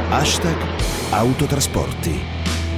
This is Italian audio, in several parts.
Autotrasporti.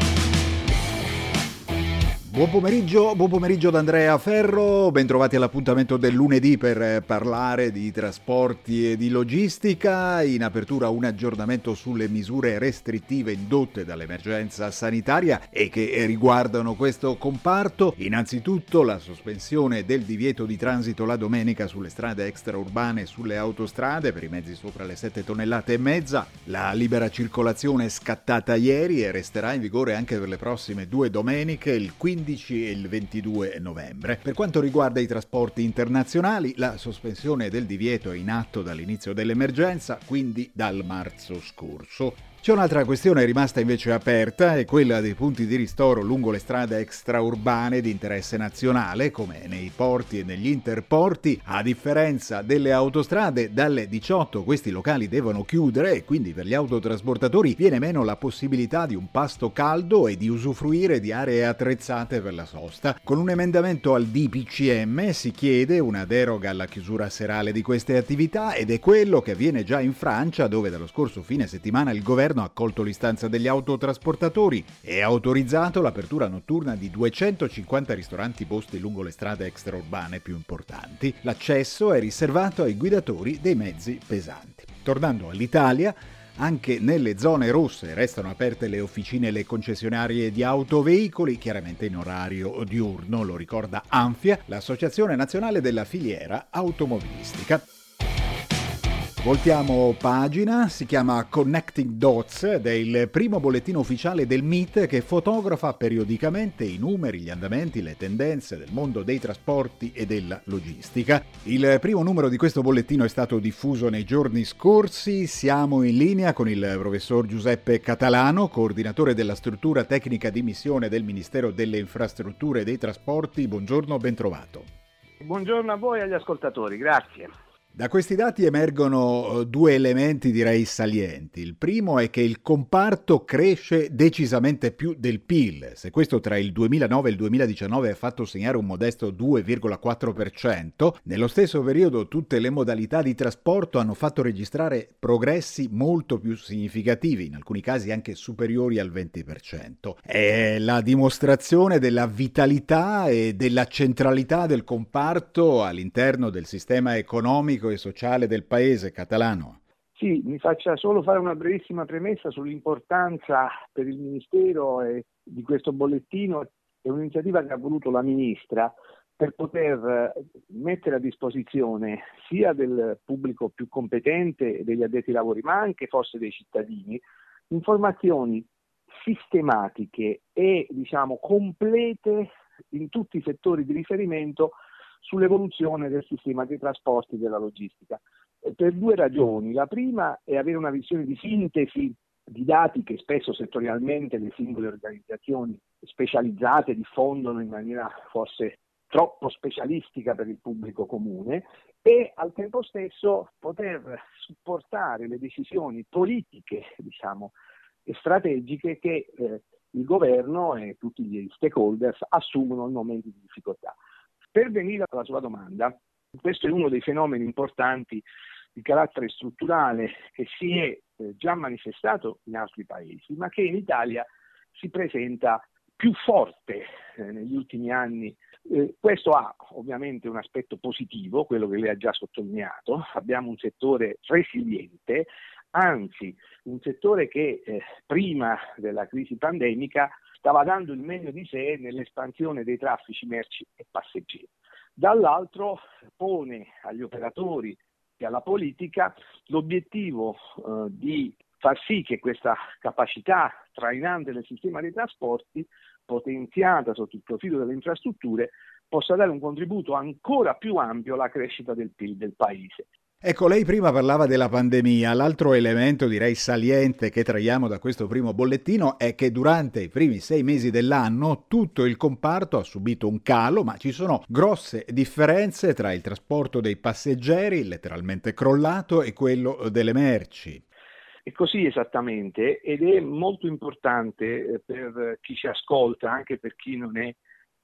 Buon pomeriggio da Andrea Ferro, bentrovati all'appuntamento del lunedì per parlare di trasporti e di logistica. In apertura un aggiornamento sulle misure restrittive indotte dall'emergenza sanitaria e che riguardano questo comparto. Innanzitutto la sospensione del divieto di transito la domenica sulle strade extraurbane e sulle autostrade per i mezzi sopra le 7,5 tonnellate. La libera circolazione è scattata ieri e resterà in vigore anche per le prossime 2 domeniche, il 15 e il 22 novembre. Per quanto riguarda i trasporti internazionali, la sospensione del divieto è in atto dall'inizio dell'emergenza, quindi dal marzo scorso. C'è un'altra questione rimasta invece aperta, è quella dei punti di ristoro lungo le strade extraurbane di interesse nazionale, come nei porti e negli interporti. A differenza delle autostrade, dalle 18 questi locali devono chiudere e quindi per gli autotrasportatori viene meno la possibilità di un pasto caldo e di usufruire di aree attrezzate per la sosta. Con un emendamento al DPCM si chiede una deroga alla chiusura serale di queste attività ed è quello che avviene già in Francia, dove dallo scorso fine settimana il governo ha accolto l'istanza degli autotrasportatori e ha autorizzato l'apertura notturna di 250 ristoranti posti lungo le strade extraurbane più importanti. L'accesso è riservato ai guidatori dei mezzi pesanti. Tornando all'Italia, anche nelle zone rosse restano aperte le officine e le concessionarie di autoveicoli, chiaramente in orario diurno, lo ricorda ANFIA, l'Associazione Nazionale della Filiera Automobilistica. Voltiamo pagina, si chiama Connecting Dots ed è il primo bollettino ufficiale del MIT che fotografa periodicamente i numeri, gli andamenti, le tendenze del mondo dei trasporti e della logistica. Il primo numero di questo bollettino è stato diffuso nei giorni scorsi. Siamo in linea con il professor Giuseppe Catalano, coordinatore della struttura tecnica di missione del Ministero delle Infrastrutture e dei Trasporti. Buongiorno, ben trovato. Buongiorno a voi e agli ascoltatori, grazie. Da questi dati emergono 2 elementi direi salienti. Il primo è che il comparto cresce decisamente più del PIL. Se questo tra il 2009 e il 2019 ha fatto segnare un modesto 2,4%, nello stesso periodo tutte le modalità di trasporto hanno fatto registrare progressi molto più significativi, in alcuni casi anche superiori al 20%. È la dimostrazione della vitalità e della centralità del comparto all'interno del sistema economico e sociale del paese catalano. Sì, mi faccia solo fare una brevissima premessa sull'importanza per il Ministero di questo bollettino. È un'iniziativa che ha voluto la Ministra per poter mettere a disposizione sia del pubblico più competente, degli addetti ai lavori, ma anche forse dei cittadini, informazioni sistematiche e complete in tutti i settori di riferimento sull'evoluzione del sistema dei trasporti e della logistica. Per 2 ragioni. La prima è avere una visione di sintesi di dati che spesso settorialmente le singole organizzazioni specializzate diffondono in maniera forse troppo specialistica per il pubblico comune, e al tempo stesso poter supportare le decisioni politiche, e strategiche che il governo e tutti gli stakeholders assumono in momenti di difficoltà. Per venire alla sua domanda, questo è uno dei fenomeni importanti di carattere strutturale che si è già manifestato in altri paesi, ma che in Italia si presenta più forte negli ultimi anni. Questo ha ovviamente un aspetto positivo, quello che lei ha già sottolineato. Abbiamo un settore resiliente, anzi un settore che prima della crisi pandemica stava dando il meglio di sé nell'espansione dei traffici merci e passeggeri. Dall'altro pone agli operatori e alla politica l'obiettivo di far sì che questa capacità trainante del sistema dei trasporti, potenziata sotto il profilo delle infrastrutture, possa dare un contributo ancora più ampio alla crescita del PIL del Paese. Ecco, lei prima parlava della pandemia. L'altro elemento, direi saliente, che traiamo da questo primo bollettino è che durante i primi 6 mesi dell'anno tutto il comparto ha subito un calo, ma ci sono grosse differenze tra il trasporto dei passeggeri, letteralmente crollato, e quello delle merci. È così esattamente, ed è molto importante per chi ci ascolta, anche per chi non è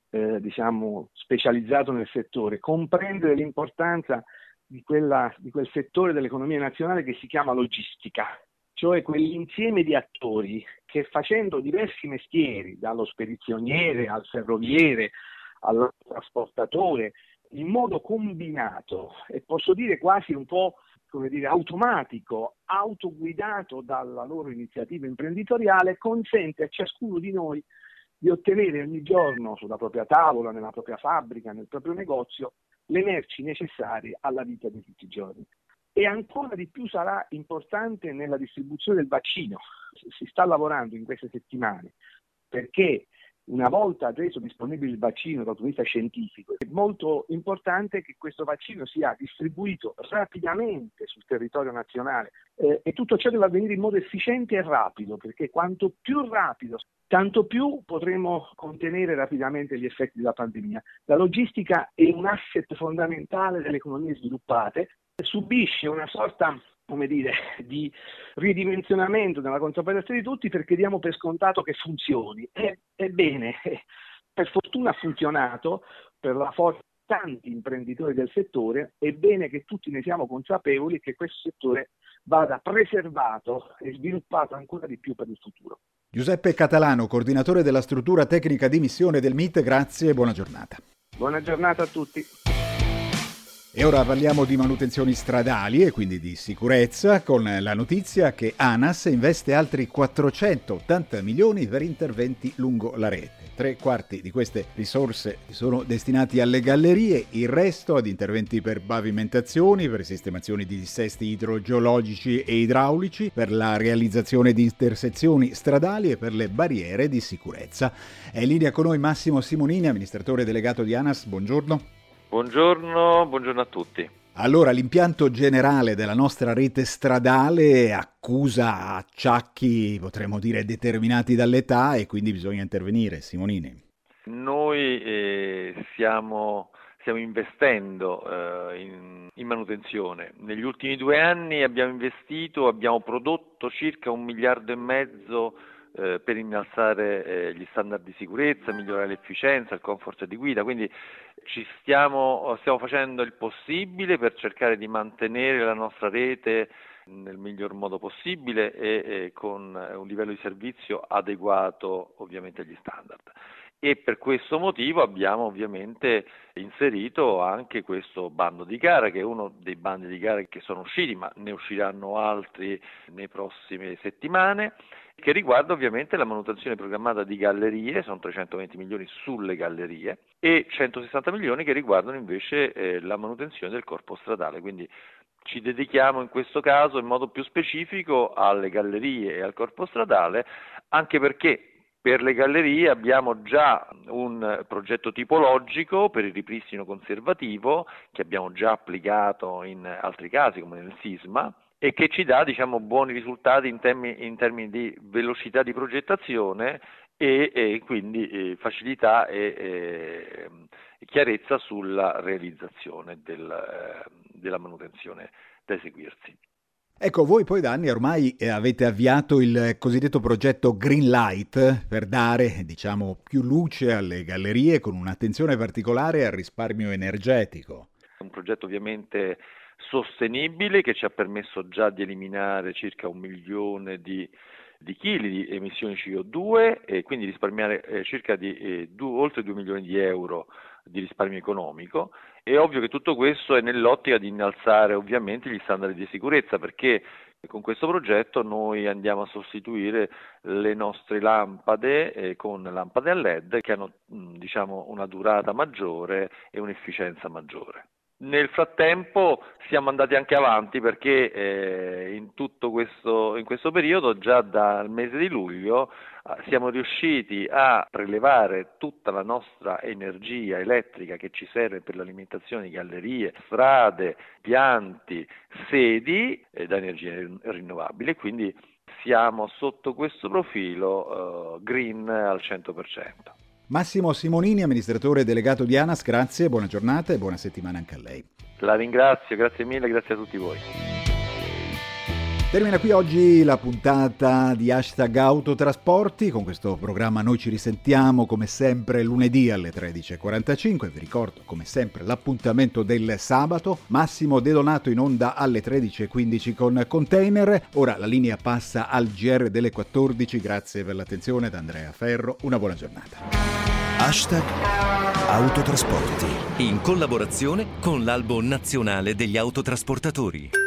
specializzato nel settore, comprendere l'importanza di quel settore dell'economia nazionale che si chiama logistica. cioè quell'insieme di attori che facendo diversi mestieri, dallo spedizioniere al ferroviere, al trasportatore, in modo combinato e posso dire quasi un po' automatico, autoguidato dalla loro iniziativa imprenditoriale, consente a ciascuno di noi di ottenere ogni giorno sulla propria tavola, nella propria fabbrica, nel proprio negozio, le merci necessarie alla vita di tutti i giorni. E ancora di più sarà importante nella distribuzione del vaccino. Si sta lavorando in queste settimane perché una volta reso disponibile il vaccino dal punto di vista scientifico, è molto importante che questo vaccino sia distribuito rapidamente sul territorio nazionale e tutto ciò deve avvenire in modo efficiente e rapido, perché quanto più rapido, tanto più potremo contenere rapidamente gli effetti della pandemia. La logistica è un asset fondamentale delle economie sviluppate, subisce una sorta di ridimensionamento nella consapevolezza di tutti perché diamo per scontato che funzioni. Ebbene, per fortuna ha funzionato, per la forza di tanti imprenditori del settore, è bene che tutti ne siamo consapevoli che questo settore vada preservato e sviluppato ancora di più per il futuro. Giuseppe Catalano, coordinatore della struttura tecnica di missione del MIT, grazie e buona giornata. Buona giornata a tutti. E ora parliamo di manutenzioni stradali e quindi di sicurezza, con la notizia che ANAS investe altri 480 milioni per interventi lungo la rete. 3/4 di queste risorse sono destinati alle gallerie, il resto ad interventi per pavimentazioni, per sistemazioni di dissesti idrogeologici e idraulici, per la realizzazione di intersezioni stradali e per le barriere di sicurezza. È in linea con noi Massimo Simonini, amministratore delegato di ANAS. Buongiorno. Buongiorno a tutti. Allora, l'impianto generale della nostra rete stradale accusa acciacchi, potremmo dire, determinati dall'età e quindi bisogna intervenire. Simonini. Noi stiamo investendo in manutenzione. Negli ultimi 2 anni abbiamo prodotto circa 1,5 miliardi per innalzare gli standard di sicurezza, migliorare l'efficienza, il comfort di guida, quindi stiamo facendo il possibile per cercare di mantenere la nostra rete nel miglior modo possibile e con un livello di servizio adeguato ovviamente agli standard. E per questo motivo abbiamo ovviamente inserito anche questo bando di gara, che è uno dei bandi di gara che sono usciti, ma ne usciranno altri nelle prossime settimane, che riguarda ovviamente la manutenzione programmata di gallerie, sono 320 milioni sulle gallerie, e 160 milioni che riguardano invece la manutenzione del corpo stradale, quindi ci dedichiamo in questo caso in modo più specifico alle gallerie e al corpo stradale, anche perché per le gallerie abbiamo già un progetto tipologico per il ripristino conservativo che abbiamo già applicato in altri casi come nel sisma e che ci dà buoni risultati in termini di velocità di progettazione e quindi facilità e chiarezza sulla realizzazione della manutenzione da eseguirsi. Ecco, voi poi da anni ormai avete avviato il cosiddetto progetto Green Light per dare, più luce alle gallerie con un'attenzione particolare al risparmio energetico. Un progetto ovviamente sostenibile che ci ha permesso già di eliminare circa 1 milione di chili di emissioni CO2 e quindi risparmiare oltre 2 milioni di euro di risparmio economico. È ovvio che tutto questo è nell'ottica di innalzare ovviamente gli standard di sicurezza, perché con questo progetto noi andiamo a sostituire le nostre lampade con lampade a LED che hanno una durata maggiore e un'efficienza maggiore. Nel frattempo siamo andati anche avanti perché in questo periodo, già dal mese di luglio, siamo riusciti a prelevare tutta la nostra energia elettrica che ci serve per l'alimentazione di gallerie, strade, pianti, sedi da energia rinnovabile, quindi siamo sotto questo profilo green al 100%. Massimo Simonini, amministratore delegato di ANAS, grazie, buona giornata e buona settimana anche a lei. La ringrazio, grazie mille, grazie a tutti voi. Termina qui oggi la puntata di Hashtag Autotrasporti. Con questo programma noi ci risentiamo come sempre lunedì alle 13.45. Vi ricordo come sempre l'appuntamento del sabato. Massimo De Donato in onda alle 13.15 con Container. Ora la linea passa al GR delle 14. Grazie per l'attenzione da Andrea Ferro. Una buona giornata. Hashtag Autotrasporti, in collaborazione con l'Albo Nazionale degli Autotrasportatori.